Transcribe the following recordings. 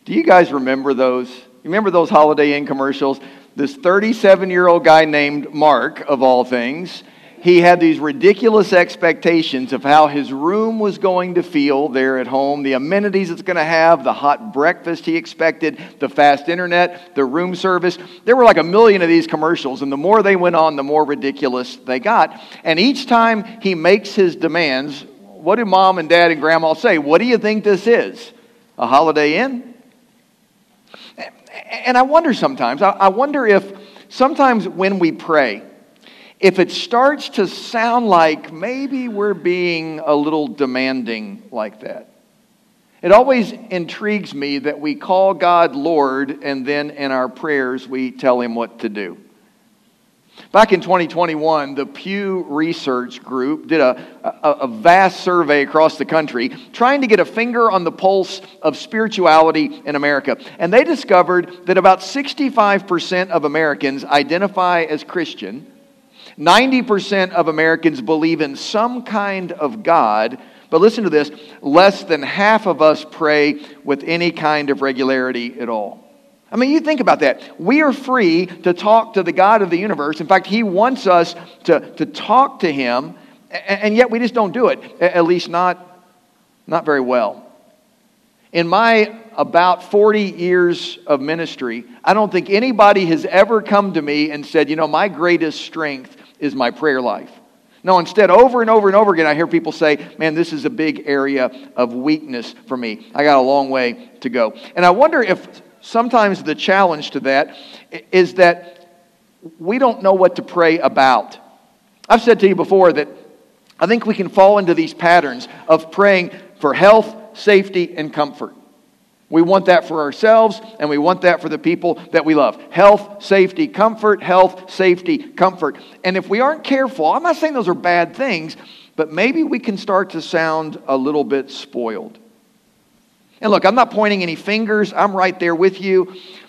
Do you guys remember those? You remember those Holiday Inn commercials? This 37-year-old guy named Mark, of all things, he had these ridiculous expectations of how his room was going to feel there at home, the amenities it's going to have, the hot breakfast he expected, the fast internet, the room service. There were like 1 million of these commercials, and the more they went on, the more ridiculous they got. And each time he makes his demands, what do mom and dad and grandma say? What do you think this is? A Holiday Inn? And I wonder sometimes, I wonder if sometimes when we pray, if it starts to sound like maybe we're being a little demanding like that. It always intrigues me that we call God Lord and then in our prayers we tell Him what to do. Back in 2021, the Pew Research Group did a vast survey across the country trying to get a finger on the pulse of spirituality in America. And they discovered that about 65% of Americans identify as Christian. 90% of Americans believe in some kind of God, but listen to this, less than half of us pray with any kind of regularity at all. I mean, you think about that. We are free to talk to the God of the universe. In fact, He wants us to talk to Him, and yet we just don't do it, at least not very well. In my about 40 years of ministry, I don't think anybody has ever come to me and said, my greatest strength is my prayer life. No, instead, over and over and over again, I hear people say, man, this is a big area of weakness for me. I got a long way to go. And I wonder if sometimes the challenge to that is that we don't know what to pray about. I've said to you before that I think we can fall into these patterns of praying for health, safety, and comfort. We want that for ourselves, and we want that for the people that we love. Health, safety, comfort, health, safety, comfort. And if we aren't careful, I'm not saying those are bad things, but maybe we can start to sound a little bit spoiled. And look, I'm not pointing any fingers. I'm right there with you.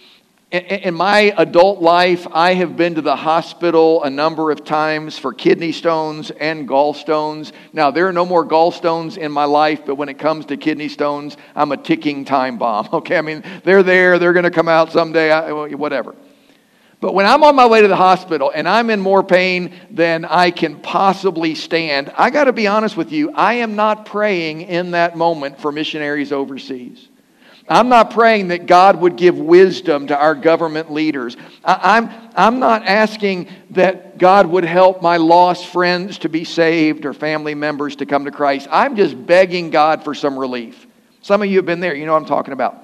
In my adult life, I have been to the hospital a number of times for kidney stones and gallstones. Now, there are no more gallstones in my life, but when it comes to kidney stones, I'm a ticking time bomb. Okay, I mean, they're there, they're going to come out someday, whatever. But when I'm on my way to the hospital and I'm in more pain than I can possibly stand, I got to be honest with you, I am not praying in that moment for missionaries overseas. I'm not praying that God would give wisdom to our government leaders. I'm not asking that God would help my lost friends to be saved or family members to come to Christ. I'm just begging God for some relief. Some of you have been there. You know what I'm talking about.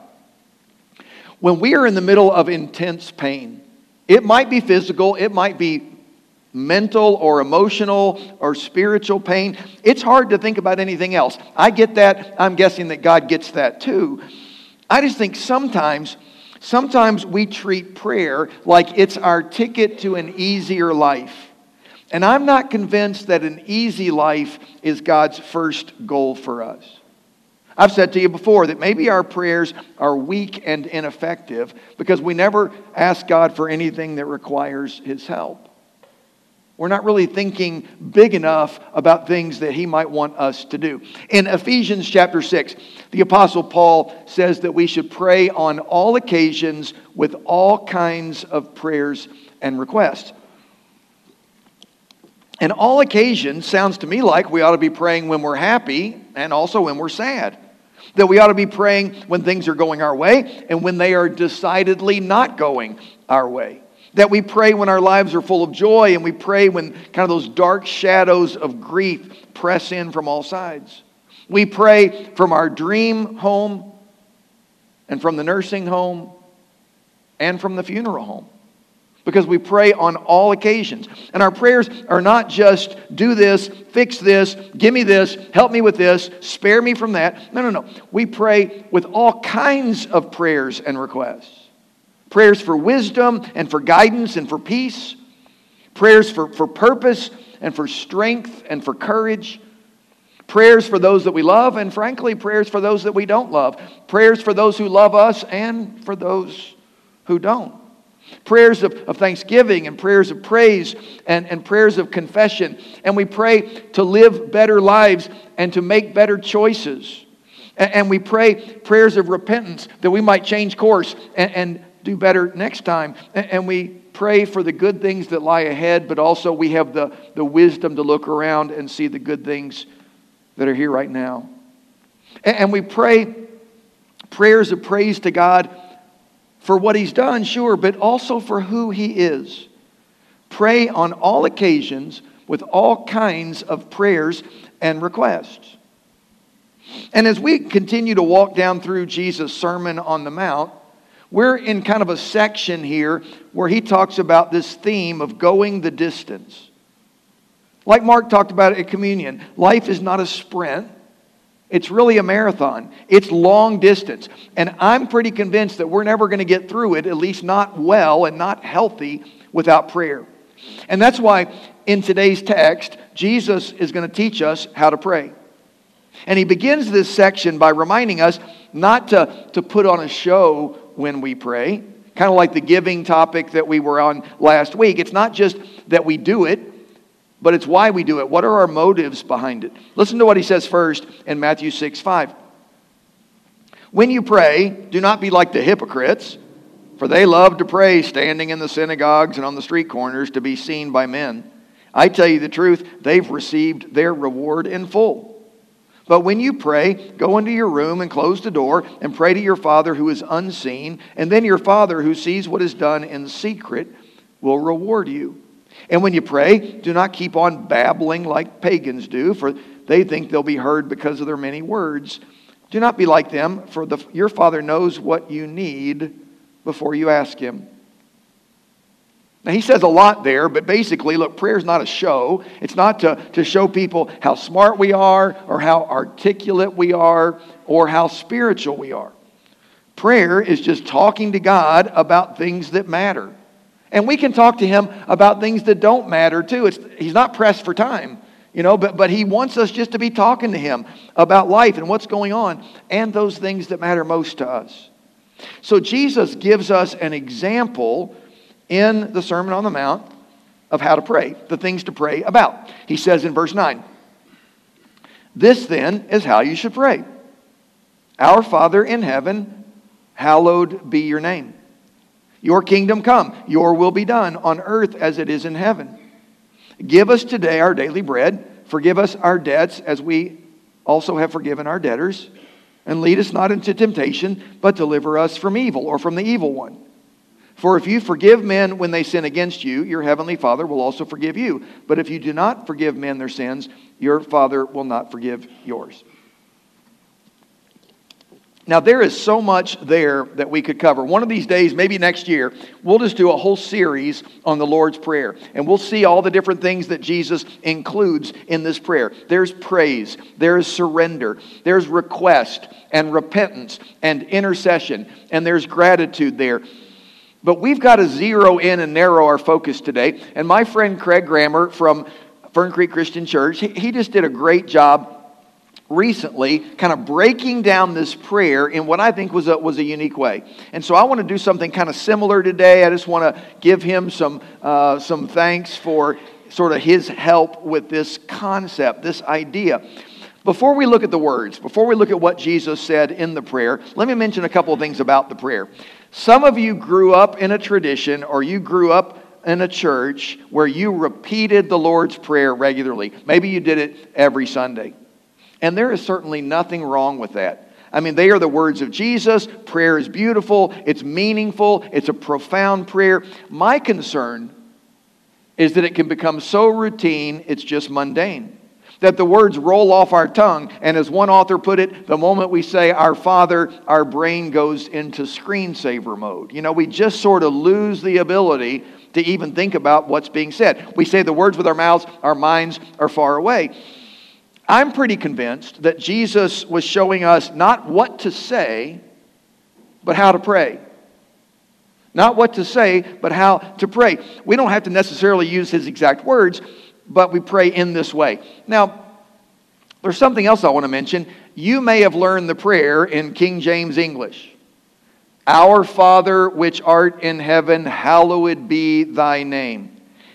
When we are in the middle of intense pain, it might be physical, it might be mental or emotional or spiritual pain. It's hard to think about anything else. I get that. I'm guessing that God gets that too. I just think sometimes we treat prayer like it's our ticket to an easier life. And I'm not convinced that an easy life is God's first goal for us. I've said to you before that maybe our prayers are weak and ineffective because we never ask God for anything that requires His help. We're not really thinking big enough about things that He might want us to do. In Ephesians chapter 6, the Apostle Paul says that we should pray on all occasions with all kinds of prayers and requests. And all occasions sounds to me like we ought to be praying when we're happy and also when we're sad. That we ought to be praying when things are going our way and when they are decidedly not going our way. That we pray when our lives are full of joy, and we pray when kind of those dark shadows of grief press in from all sides. We pray from our dream home and from the nursing home and from the funeral home. Because we pray on all occasions. And our prayers are not just do this, fix this, give me this, help me with this, spare me from that. No. We pray with all kinds of prayers and requests. Prayers for wisdom and for guidance and for peace. Prayers for purpose and for strength and for courage. Prayers for those that we love, and frankly, prayers for those that we don't love. Prayers for those who love us and for those who don't. Prayers of thanksgiving and prayers of praise and prayers of confession. And we pray to live better lives and to make better choices. And we pray prayers of repentance that we might change course and do better next time. And we pray for the good things that lie ahead, but also we have the wisdom to look around and see the good things that are here right now. And we pray prayers of praise to God for what He's done, sure, but also for who He is. Pray on all occasions with all kinds of prayers and requests. And as we continue to walk down through Jesus' Sermon on the Mount, we're in kind of a section here where He talks about this theme of going the distance. Like Mark talked about at communion, life is not a sprint. It's really a marathon. It's long distance. And I'm pretty convinced that we're never going to get through it, at least not well and not healthy, without prayer. And that's why in today's text, Jesus is going to teach us how to pray. And He begins this section by reminding us not to put on a show when we pray, kind of like the giving topic that we were on last week. It's not just that we do it, but it's why we do it. What are our motives behind it? Listen to what He says first in Matthew 6:5. When you pray, do not be like the hypocrites, for they love to pray standing in the synagogues and on the street corners to be seen by men. I tell you the truth, they've received their reward in full. But when you pray, go into your room and close the door and pray to your Father who is unseen, and then your Father who sees what is done in secret will reward you. And when you pray, do not keep on babbling like pagans do, for they think they'll be heard because of their many words. Do not be like them, for your Father knows what you need before you ask Him. Now, He says a lot there, but basically, look, prayer is not a show. It's not to show people how smart we are, or how articulate we are, or how spiritual we are. Prayer is just talking to God about things that matter. And we can talk to Him about things that don't matter too. He's not pressed for time, but He wants us just to be talking to Him about life and what's going on and those things that matter most to us. So Jesus gives us an example in the Sermon on the Mount of how to pray, the things to pray about. He says in verse 9, "This then is how you should pray. Our Father in heaven, hallowed be your name. Your kingdom come, your will be done on earth as it is in heaven. Give us today our daily bread. Forgive us our debts as we also have forgiven our debtors. And lead us not into temptation, but deliver us from evil," or from the evil one. "For if you forgive men when they sin against you, your heavenly Father will also forgive you. But if you do not forgive men their sins, your Father will not forgive yours." Now, there is so much there that we could cover. One of these days, maybe next year, we'll just do a whole series on the Lord's Prayer. And we'll see all the different things that Jesus includes in this prayer. There's praise, there's surrender, there's request and repentance and intercession, and there's gratitude there. But we've got to zero in and narrow our focus today. And my friend Craig Grammer from Fern Creek Christian Church, he just did a great job recently kind of breaking down this prayer in what I think was a unique way. And so I want to do something kind of similar today. I just want to give him some thanks for sort of his help with this concept, this idea. Before we look at the words, before we look at what Jesus said in the prayer, let me mention a couple of things about the prayer. Some of you grew up in a tradition, or you grew up in a church where you repeated the Lord's Prayer regularly. Maybe you did it every Sunday. And there is certainly nothing wrong with that. I mean, they are the words of Jesus. Prayer is beautiful. It's meaningful. It's a profound prayer. My concern is that it can become so routine, it's just mundane. That the words roll off our tongue. And as one author put it, the moment we say, "Our Father," our brain goes into screensaver mode. We just sort of lose the ability to even think about what's being said. We say the words with our mouths, our minds are far away. I'm pretty convinced that Jesus was showing us not what to say, but how to pray. Not what to say, but how to pray. We don't have to necessarily use His exact words, but we pray in this way. Now, there's something else I want to mention. You may have learned the prayer in King James English. "Our Father which art in heaven, hallowed be thy name."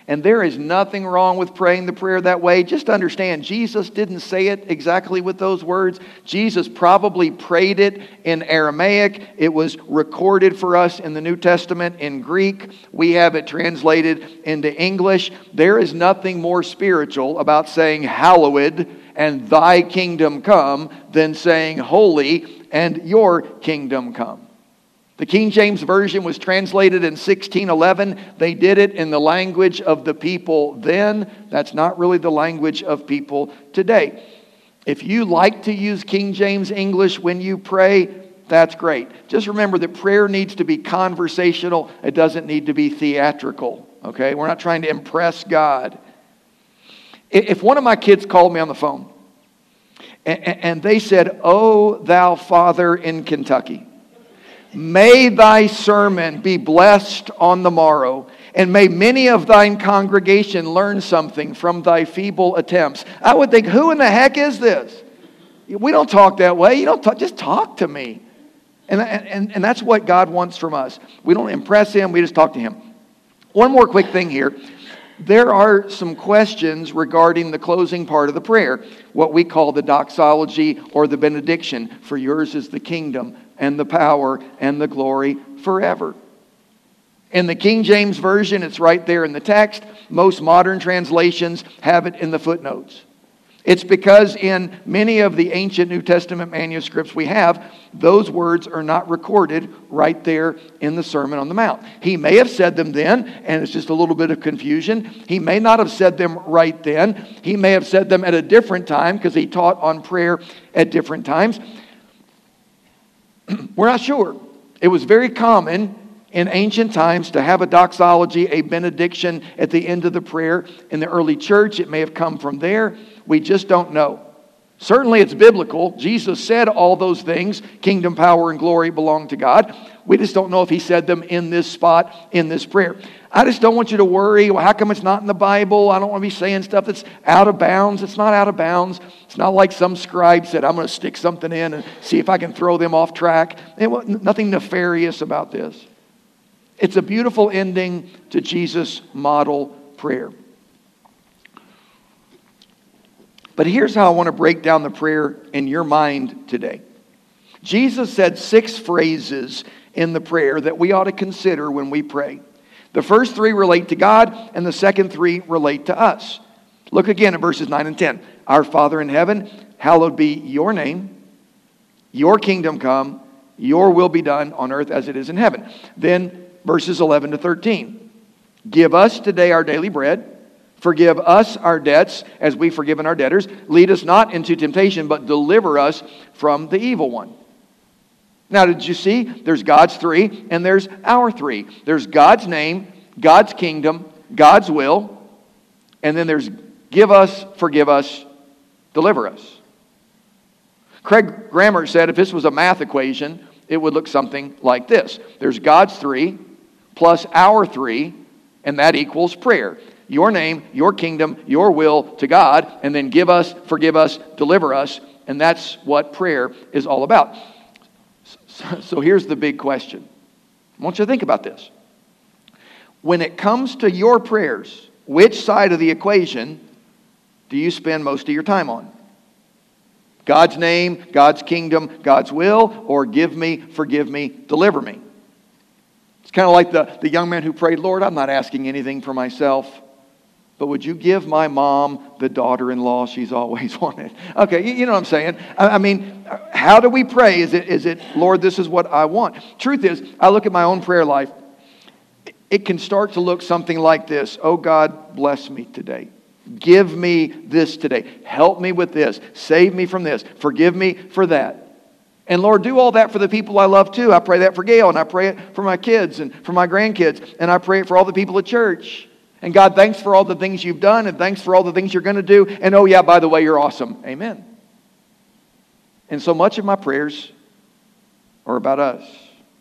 And there is nothing wrong with praying the prayer that way. Just understand, Jesus didn't say it exactly with those words. Jesus probably prayed it in Aramaic. It was recorded for us in the New Testament in Greek. We have it translated into English. There is nothing more spiritual about saying hallowed and thy kingdom come than saying holy and your kingdom come. The King James Version was translated in 1611. They did it in the language of the people then. That's not really the language of people today. If you like to use King James English when you pray, that's great. Just remember that prayer needs to be conversational. It doesn't need to be theatrical. Okay? We're not trying to impress God. If one of my kids called me on the phone and they said, "Oh, thou Father in Kentucky, may thy sermon be blessed on the morrow, and may many of thine congregation learn something from thy feeble attempts," I would think, who in the heck is this? We don't talk that way. You don't talk, just talk to me. And that's what God wants from us. We don't impress Him, we just talk to Him. One more quick thing here. There are some questions regarding the closing part of the prayer, what we call the doxology or the benediction. For yours is the kingdom and the power and the glory forever. In the King James Version, it's right there in the text. Most modern translations have it in the footnotes. It's because in many of the ancient New Testament manuscripts we have, those words are not recorded right there in the Sermon on the Mount. He may have said them then, and it's just a little bit of confusion. He may not have said them right then. He may have said them at a different time because he taught on prayer at different times. We're not sure. It was very common in ancient times to have a doxology, a benediction at the end of the prayer. In the early church, it may have come from there. We just don't know. Certainly it's biblical. Jesus said all those things, kingdom, power, and glory belong to God. We just don't know if He said them in this spot, in this prayer. I just don't want you to worry, well, how come it's not in the Bible? I don't want to be saying stuff that's out of bounds. It's not out of bounds. It's not like some scribe said, I'm going to stick something in and see if I can throw them off track. Nothing nefarious about this. It's a beautiful ending to Jesus' model prayer. But here's how I want to break down the prayer in your mind today. Jesus said 6 phrases in the prayer that we ought to consider when we pray. The first 3 relate to God, and the second 3 relate to us. Look again at verses 9 and 10. Our Father in heaven, hallowed be your name. Your kingdom come. Your will be done on earth as it is in heaven. Then verses 11 to 13. Give us today our daily bread. Forgive us our debts as we've forgiven our debtors. Lead us not into temptation, but deliver us from the evil one. Now, did you see? There's God's 3 and there's our 3. There's God's name, God's kingdom, God's will, and then there's give us, forgive us, deliver us. Craig Grammer said if this was a math equation, it would look something like this. There's God's 3 plus our 3, and that equals prayer. Your name, your kingdom, your will to God, and then give us, forgive us, deliver us, and that's what prayer is all about. So here's the big question. I want you to think about this. When it comes to your prayers, which side of the equation do you spend most of your time on? God's name, God's kingdom, God's will, or give me, forgive me, deliver me? It's kind of like the young man who prayed, Lord, I'm not asking anything for myself, but would you give my mom the daughter-in-law she's always wanted? Okay, you know what I'm saying? I mean, how do we pray? Is it, Lord, this is what I want? Truth is, I look at my own prayer life. It can start to look something like this. Oh, God, bless me today. Give me this today. Help me with this. Save me from this. Forgive me for that. And Lord, do all that for the people I love too. I pray that for Gail, and I pray it for my kids and for my grandkids, and I pray it for all the people at church. And God, thanks for all the things you've done, and thanks for all the things you're going to do. And oh yeah, by the way, you're awesome. Amen. And so much of my prayers are about us.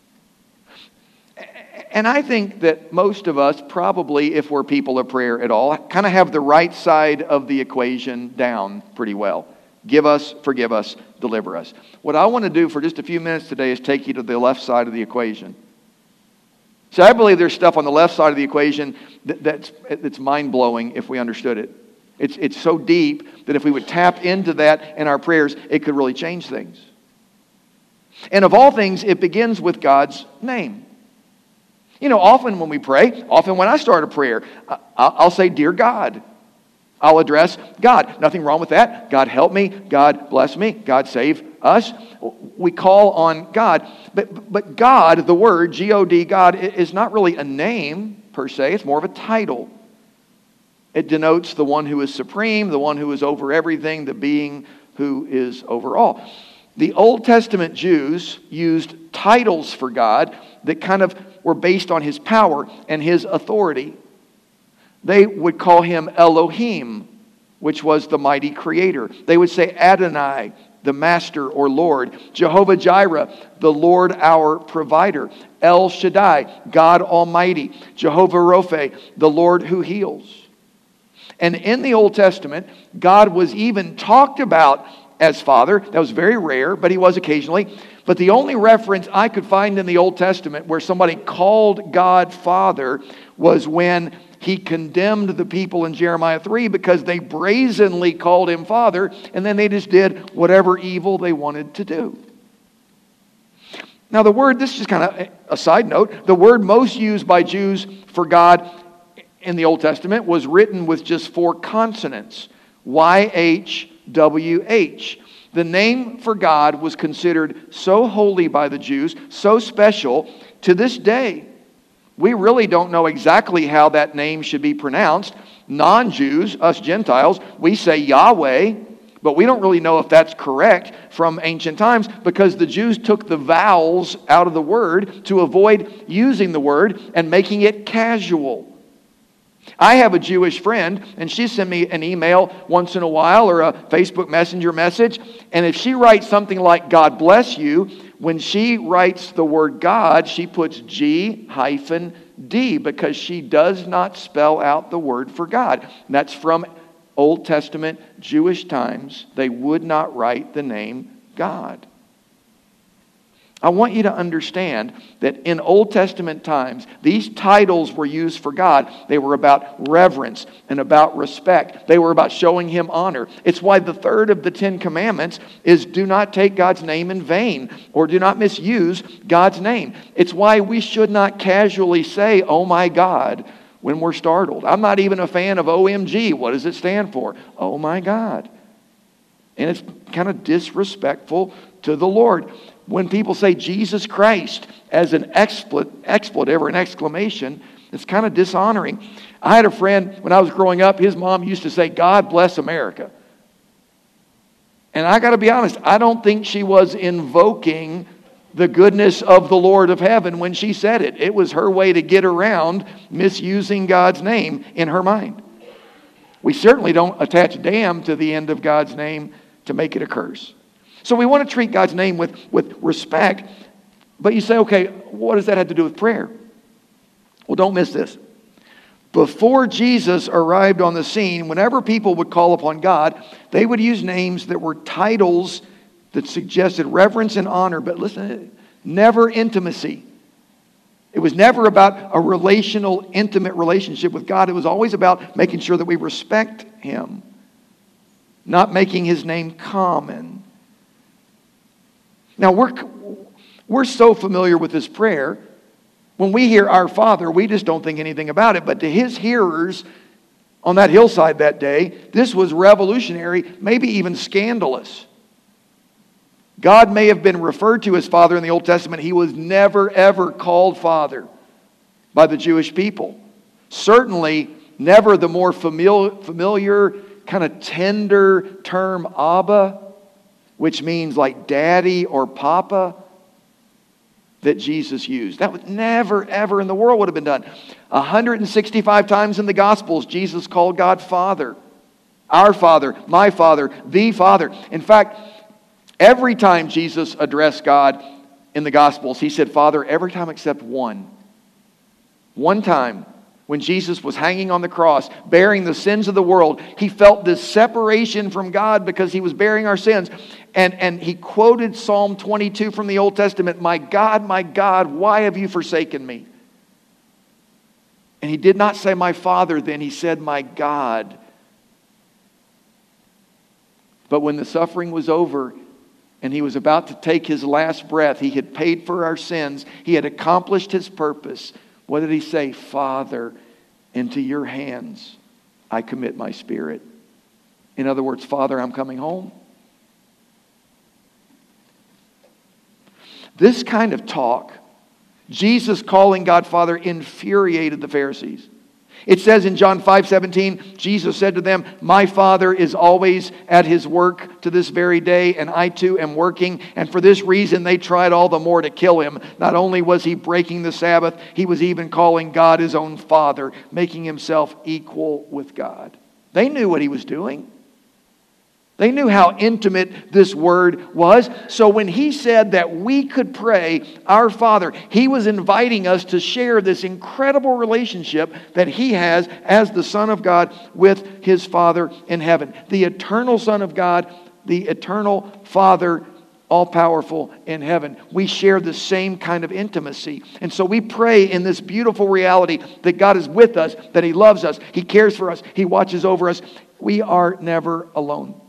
And I think that most of us, probably if we're people of prayer at all, kind of have the right side of the equation down pretty well. Give us, forgive us, deliver us. What I want to do for just a few minutes today is take you to the left side of the equation. So I believe there's stuff on the left side of the equation that's mind-blowing if we understood it. It's so deep that if we would tap into that in our prayers, it could really change things. And of all things, it begins with God's name. You know, often when we pray, often when I start a prayer, I'll say, "Dear God." I'll address God. Nothing wrong with that. God help me. God bless me. God save us. We call on God. But God, the word, G-O-D, God, is not really a name per se. It's more of a title. It denotes the one who is supreme, the one who is over everything, the being who is over all. The Old Testament Jews used titles for God that kind of were based on His power and His authority. They would call Him Elohim, which was the mighty creator. They would say Adonai, the master or Lord. Jehovah Jireh, the Lord our provider. El Shaddai, God Almighty. Jehovah Rophe, the Lord who heals. And in the Old Testament, God was even talked about as Father. That was very rare, but He was occasionally. But the only reference I could find in the Old Testament where somebody called God Father was when He condemned the people in Jeremiah 3 because they brazenly called Him Father, and then they just did whatever evil they wanted to do. Now the word, this is just kind of a side note, the word most used by Jews for God in the Old Testament was written with just 4 consonants. YHWH. The name for God was considered so holy by the Jews, so special, to this day. We really don't know exactly how that name should be pronounced. Non-Jews, us Gentiles, we say Yahweh, but we don't really know if that's correct from ancient times because the Jews took the vowels out of the word to avoid using the word and making it casual. I have a Jewish friend, and she sends me an email once in a while or a Facebook Messenger message, and if she writes something like, "God bless you," when she writes the word God, she puts G-D because she does not spell out the word for God. And that's from Old Testament Jewish times. They would not write the name God. I want you to understand that in Old Testament times, these titles were used for God. They were about reverence and about respect. They were about showing Him honor. It's why the third of the 10 Commandments is do not take God's name in vain or do not misuse God's name. It's why we should not casually say, "Oh my God," when we're startled. I'm not even a fan of OMG. What does it stand for? Oh my God. And it's kind of disrespectful to the Lord. When people say Jesus Christ as an expletive or an exclamation, it's kind of dishonoring. I had a friend when I was growing up, his mom used to say, "God bless America." And I got to be honest, I don't think she was invoking the goodness of the Lord of heaven when she said it. It was her way to get around misusing God's name in her mind. We certainly don't attach damn to the end of God's name to make it a curse. So we want to treat God's name with respect. But you say, okay, what does that have to do with prayer? Well, don't miss this. Before Jesus arrived on the scene, whenever people would call upon God, they would use names that were titles that suggested reverence and honor. But listen, never intimacy. It was never about a relational, intimate relationship with God. It was always about making sure that we respect Him, not making His name common. Now, we're so familiar with this prayer. When we hear Our Father, we just don't think anything about it. But to His hearers on that hillside that day, this was revolutionary, maybe even scandalous. God may have been referred to as Father in the Old Testament. He was never, ever called Father by the Jewish people. Certainly, never the more familiar, kind of tender term Abba, which means like daddy or papa, that Jesus used. That would never, ever in the world would have been done. 165 times in the Gospels, Jesus called God Father. Our Father, my Father, the Father. In fact, every time Jesus addressed God in the Gospels, He said Father every time except one. One time, when Jesus was hanging on the cross, bearing the sins of the world, He felt this separation from God because He was bearing our sins. And He quoted Psalm 22 from the Old Testament, my God, why have you forsaken me?" And he did not say, my Father, then he said, my God. But when the suffering was over and he was about to take his last breath, he had paid for our sins. He had accomplished his purpose. What did he say? Father, into your hands I commit my spirit. In other words, Father, I'm coming home. This kind of talk, Jesus calling God Father, infuriated the Pharisees. It says in John 5:17, Jesus said to them, my Father is always at his work to this very day, and I too am working. And for this reason they tried all the more to kill him. Not only was he breaking the Sabbath, he was even calling God his own Father, making himself equal with God. They knew what he was doing. They knew how intimate this word was. So when he said that we could pray, our Father, he was inviting us to share this incredible relationship that he has as the Son of God with his Father in heaven. The eternal Son of God, the eternal Father, all-powerful in heaven. We share the same kind of intimacy. And so we pray in this beautiful reality that God is with us, that he loves us, he cares for us, he watches over us. We are never alone.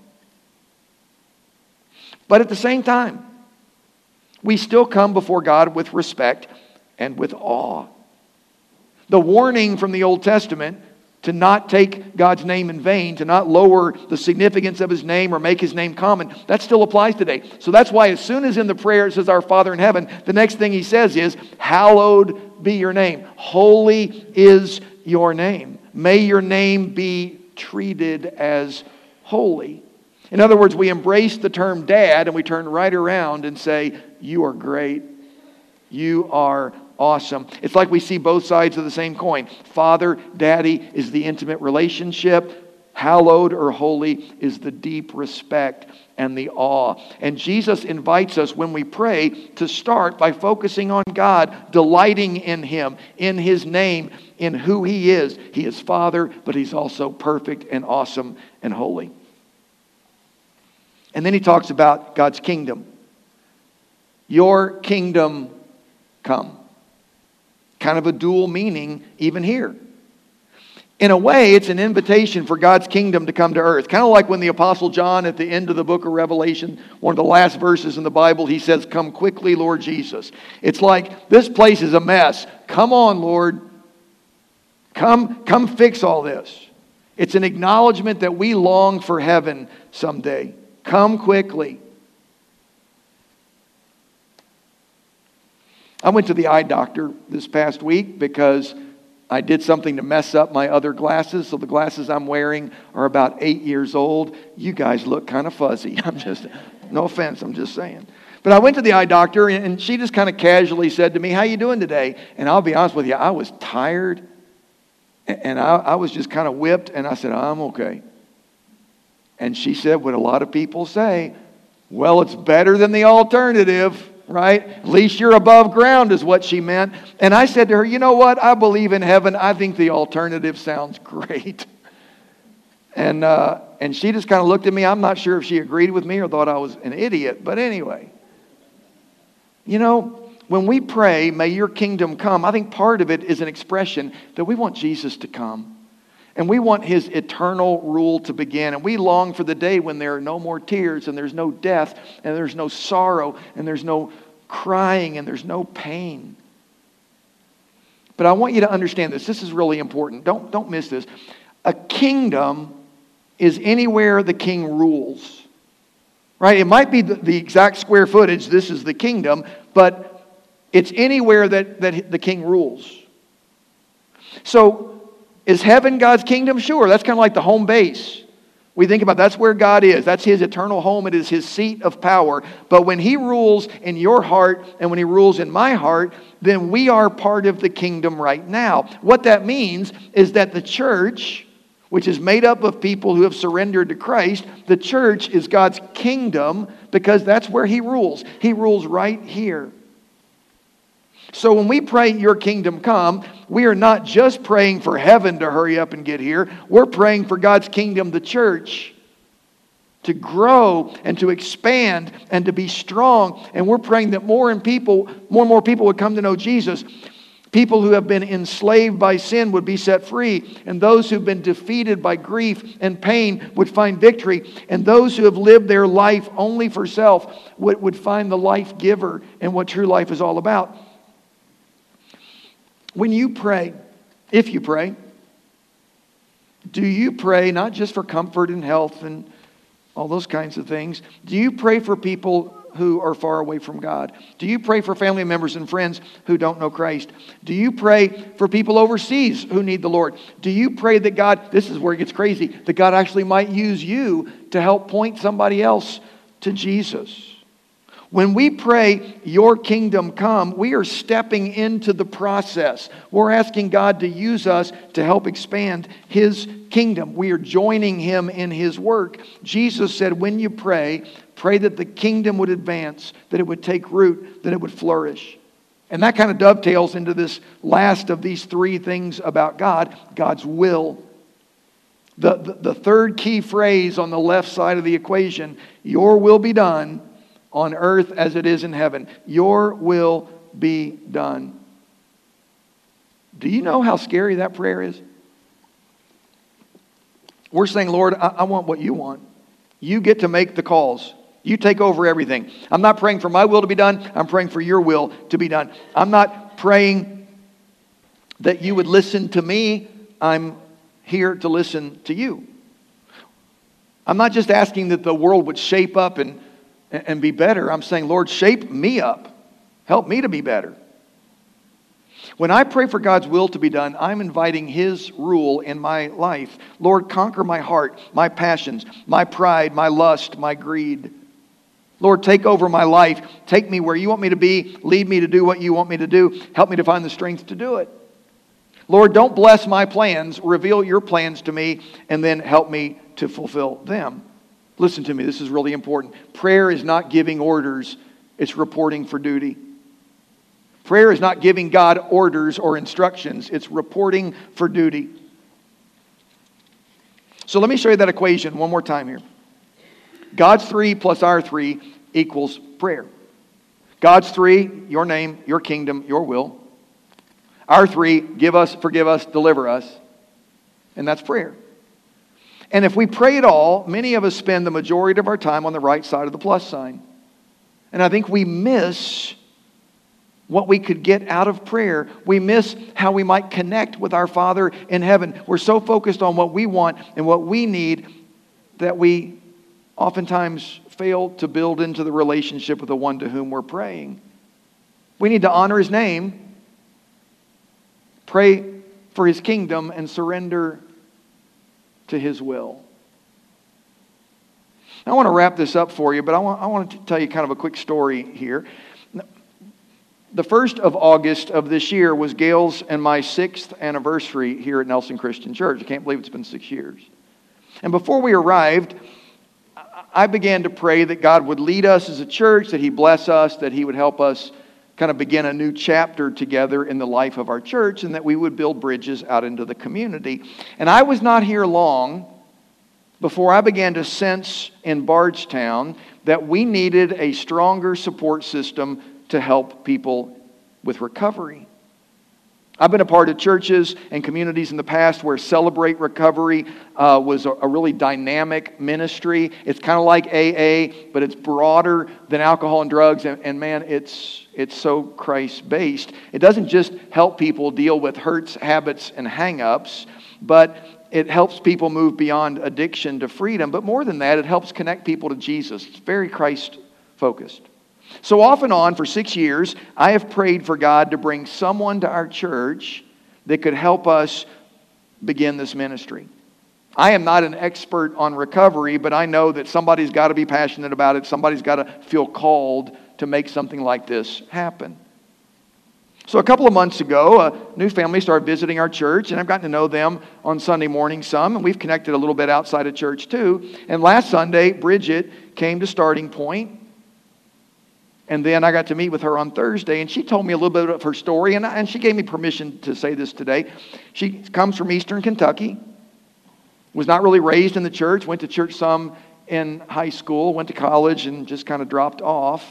But at the same time, we still come before God with respect and with awe. The warning from the Old Testament to not take God's name in vain, to not lower the significance of his name or make his name common, that still applies today. So that's why as soon as in the prayer it says, our Father in heaven, the next thing he says is, hallowed be your name. Holy is your name. May your name be treated as holy. In other words, we embrace the term dad and we turn right around and say, you are great. You are awesome. It's like we see both sides of the same coin. Father, daddy is the intimate relationship. Hallowed or holy is the deep respect and the awe. And Jesus invites us when we pray to start by focusing on God, delighting in him, in his name, in who he is. He is Father, but he's also perfect and awesome and holy. And then he talks about God's kingdom. Your kingdom come. Kind of a dual meaning even here. In a way, it's an invitation for God's kingdom to come to earth. Kind of like when the Apostle John at the end of the book of Revelation, one of the last verses in the Bible, he says, come quickly, Lord Jesus. It's like, this place is a mess. Come on, Lord. Come fix all this. It's an acknowledgement that we long for heaven someday. Come quickly. I went to the eye doctor this past week because I did something to mess up my other glasses. So the glasses I'm wearing are about 8 years old. You guys look kind of fuzzy. No offense, I'm just saying. But I went to the eye doctor and she just kind of casually said to me, how you doing today? And I'll be honest with you, I was tired and I was just kind of whipped and I said, I'm okay. And she said what a lot of people say, well, it's better than the alternative, right? At least you're above ground is what she meant. And I said to her, you know what? I believe in heaven. I think the alternative sounds great. And she just kind of looked at me. I'm not sure if she agreed with me or thought I was an idiot. But anyway, you know, when we pray, may your kingdom come, I think part of it is an expression that we want Jesus to come. And we want his eternal rule to begin. And we long for the day when there are no more tears and there's no death and there's no sorrow and there's no crying and there's no pain. But I want you to understand this. This is really important. Don't miss this. A kingdom is anywhere the king rules. Right? It might be the exact square footage. This is the kingdom. But it's anywhere that the king rules. So, is heaven God's kingdom? Sure, that's kind of like the home base. We think about that's where God is. That's his eternal home. It is his seat of power. But when he rules in your heart and when he rules in my heart, then we are part of the kingdom right now. What that means is that the church, which is made up of people who have surrendered to Christ, the church is God's kingdom because that's where he rules. He rules right here. So when we pray, your kingdom come, we are not just praying for heaven to hurry up and get here. We're praying for God's kingdom, the church, to grow and to expand and to be strong. And we're praying that more and more people would come to know Jesus. People who have been enslaved by sin would be set free, and those who've been defeated by grief and pain would find victory, and those who have lived their life only for self would find the life giver and what true life is all about. When you pray, if you pray, do you pray not just for comfort and health and all those kinds of things? Do you pray for people who are far away from God? Do you pray for family members and friends who don't know Christ? Do you pray for people overseas who need the Lord? Do you pray that God, this is where it gets crazy, that God actually might use you to help point somebody else to Jesus? When we pray, your kingdom come, we are stepping into the process. We're asking God to use us to help expand His kingdom. We are joining Him in His work. Jesus said, when you pray, pray that the kingdom would advance, that it would take root, that it would flourish. And that kind of dovetails into this last of these three things about God, God's will. The third key phrase on the left side of the equation, your will be done on earth as it is in heaven. Your will be done. Do you know how scary that prayer is? We're saying, Lord, I want what you want. You get to make the calls. You take over everything. I'm not praying for my will to be done. I'm praying for your will to be done. I'm not praying that you would listen to me. I'm here to listen to you. I'm not just asking that the world would shape up and be better. I'm saying, Lord, shape me up. Help me to be better. When I pray for God's will to be done, I'm inviting His rule in my life. Lord, conquer my heart, my passions, my pride, my lust, my greed. Lord, take over my life. Take me where you want me to be. Lead me to do what you want me to do. Help me to find the strength to do it. Lord, don't bless my plans. Reveal your plans to me and then help me to fulfill them. Listen to me, this is really important. Prayer is not giving orders, it's reporting for duty. Prayer is not giving God orders or instructions, it's reporting for duty. So let me show you that equation one more time here. God's 3 plus our 3 equals prayer. God's 3, your name, your kingdom, your will. Our 3, give us, forgive us, deliver us. And that's prayer. And if we pray at all, many of us spend the majority of our time on the right side of the plus sign. And I think we miss what we could get out of prayer. We miss how we might connect with our Father in heaven. We're so focused on what we want and what we need that we oftentimes fail to build into the relationship with the one to whom we're praying. We need to honor His name, pray for His kingdom, and surrender to His will. I want to wrap this up for you, but I want to tell you kind of a quick story here. The 1st of August of this year was Gail's and my 6th anniversary here at Nelson Christian Church. I can't believe it's been 6 years. And before we arrived, I began to pray that God would lead us as a church, that He bless us, that He would help us kind of begin a new chapter together in the life of our church, and that we would build bridges out into the community. And I was not here long before I began to sense in Bardstown that we needed a stronger support system to help people with recovery. I've been a part of churches and communities in the past where Celebrate Recovery was a really dynamic ministry. It's kind of like AA, but it's broader than alcohol and drugs. And man, it's so Christ-based. It doesn't just help people deal with hurts, habits, and hang-ups, but it helps people move beyond addiction to freedom. But more than that, it helps connect people to Jesus. It's very Christ-focused. So off and on for 6 years, I have prayed for God to bring someone to our church that could help us begin this ministry. I am not an expert on recovery, but I know that somebody's got to be passionate about it. Somebody's got to feel called to make something like this happen. So a couple of months ago, a new family started visiting our church, and I've gotten to know them on Sunday morning some, and we've connected a little bit outside of church too. And last Sunday, Bridget came to Starting Point. And then I got to meet with her on Thursday, and she told me a little bit of her story, and she gave me permission to say this today. She comes from Eastern Kentucky, was not really raised in the church, went to church some in high school, went to college, and just kind of dropped off.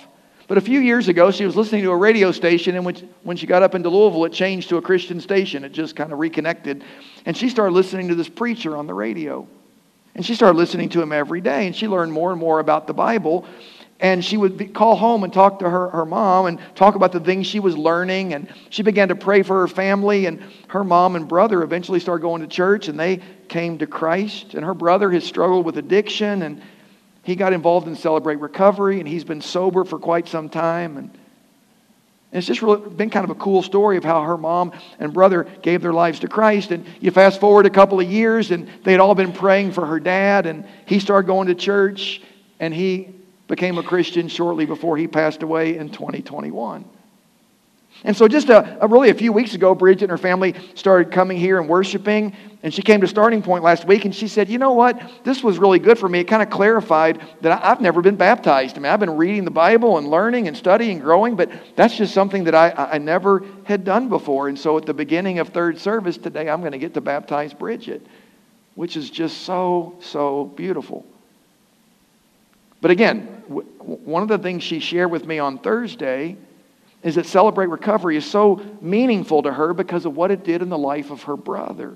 But a few years ago, she was listening to a radio station, and when she got up into Louisville, it changed to a Christian station. It just kind of reconnected. And she started listening to this preacher on the radio. And she started listening to him every day, and she learned more and more about the Bible. And she would call home and talk to her mom and talk about the things she was learning. And she began to pray for her family. And her mom and brother eventually started going to church, and they came to Christ. And her brother has struggled with addiction, and he got involved in Celebrate Recovery, and he's been sober for quite some time. And it's just really been kind of a cool story of how her mom and brother gave their lives to Christ. And you fast forward a couple of years, and they'd all been praying for her dad, and he started going to church, and he became a Christian shortly before he passed away in 2021. And so just really a few weeks ago, Bridget and her family started coming here and worshiping. And she came to Starting Point last week, and she said, you know what? This was really good for me. It kind of clarified that I've never been baptized. I mean, I've been reading the Bible and learning and studying and growing, but that's just something that I never had done before. And so at the beginning of third service today, I'm going to get to baptize Bridget, which is just so beautiful. But again, one of the things she shared with me on Thursday is that Celebrate Recovery is so meaningful to her because of what it did in the life of her brother.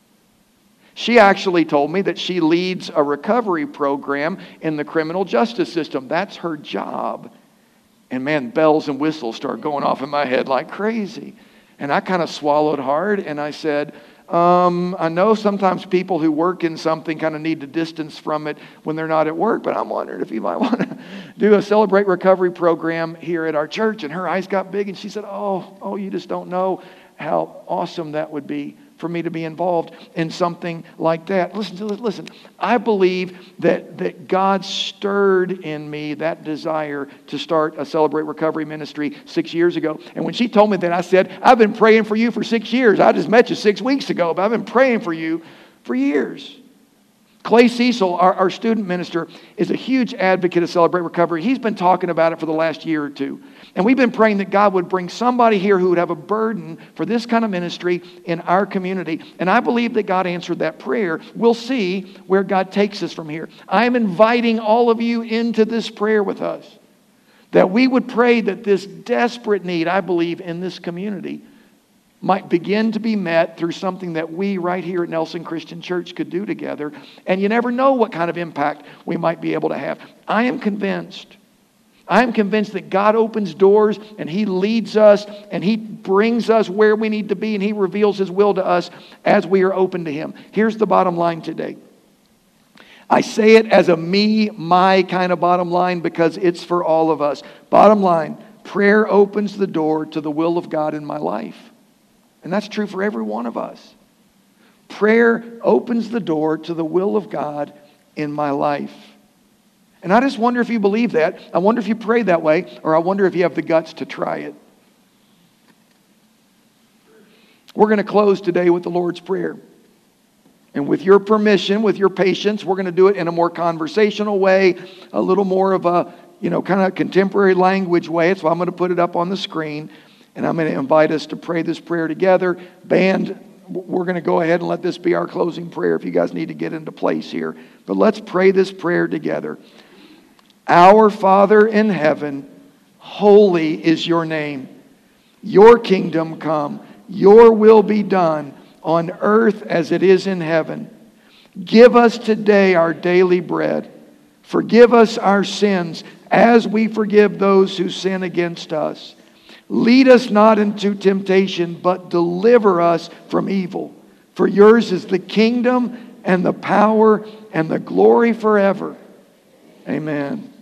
She actually told me that she leads a recovery program in the criminal justice system. That's her job. And man, bells and whistles start going off in my head like crazy. And I kind of swallowed hard, and I said, I know sometimes people who work in something kind of need to distance from it when they're not at work, but I'm wondering if you might want to do a Celebrate Recovery program here at our church. And her eyes got big, and she said, oh, you just don't know how awesome that would be for me to be involved in something like that. Listen. I believe that God stirred in me that desire to start a Celebrate Recovery ministry 6 years ago. And when she told me that, I said, I've been praying for you for 6 years. I just met you 6 weeks ago, but I've been praying for you for years. Clay Cecil, our student minister, is a huge advocate of Celebrate Recovery. He's been talking about it for the last year or two. And we've been praying that God would bring somebody here who would have a burden for this kind of ministry in our community. And I believe that God answered that prayer. We'll see where God takes us from here. I am inviting all of you into this prayer with us, that we would pray that this desperate need, I believe, in this community might begin to be met through something that we right here at Nelson Christian Church could do together. And you never know what kind of impact we might be able to have. I am convinced that God opens doors and He leads us and He brings us where we need to be and He reveals His will to us as we are open to Him. Here's the bottom line today. I say it as a my kind of bottom line because it's for all of us. Bottom line, prayer opens the door to the will of God in my life. And that's true for every one of us. Prayer opens the door to the will of God in my life. And I just wonder if you believe that. I wonder if you pray that way, or I wonder if you have the guts to try it. We're going to close today with the Lord's Prayer. And with your permission, with your patience, we're going to do it in a more conversational way, a little more of a, kind of contemporary language way. So I'm going to put it up on the screen. And I'm going to invite us to pray this prayer together. Band, we're going to go ahead and let this be our closing prayer if you guys need to get into place here. But let's pray this prayer together. Our Father in heaven, holy is your name. Your kingdom come. Your will be done on earth as it is in heaven. Give us today our daily bread. Forgive us our sins as we forgive those who sin against us. Lead us not into temptation, but deliver us from evil. For yours is the kingdom and the power and the glory forever. Amen.